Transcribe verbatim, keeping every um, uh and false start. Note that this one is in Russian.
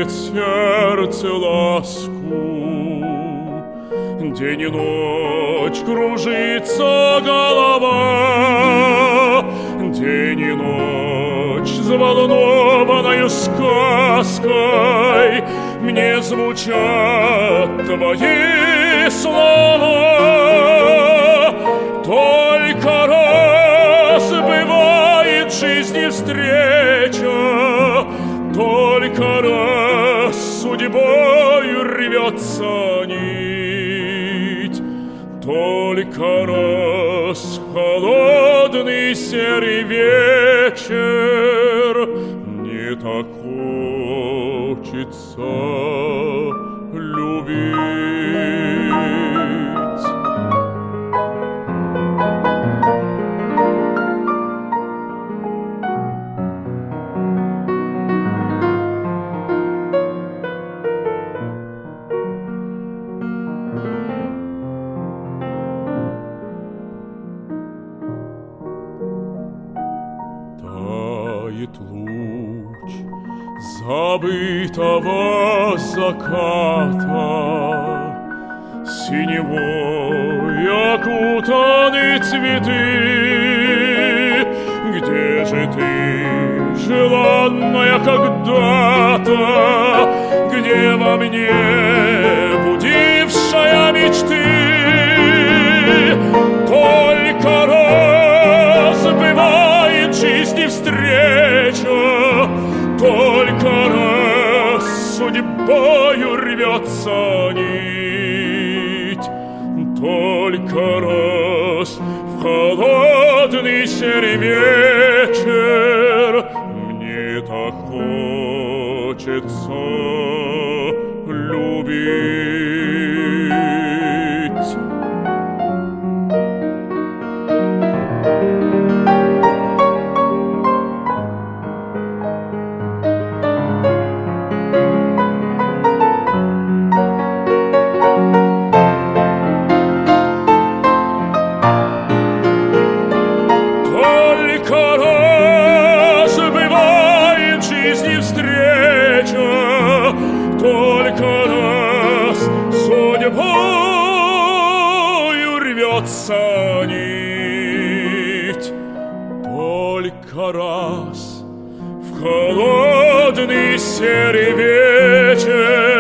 дарит сердце ласку. День и ночь кружится голова, день и ночь взволнованою сказкой мне звучат твои слова. Только раз бывает в жизни встреча, только раз судьбою рвется нить, только раз холодный серый вечер не так хочется любить. Тает луч забытого заката, синевой окутаны цветы. Где же ты, желанная когда-то, где во мне будившая мечты? Только раз бывает в жизни встреча, только раз судьбою рвется нить, только раз в холодный серый вечер мне так хочется любить. Только раз судьбою рвется нить, только раз в холодный серый вечер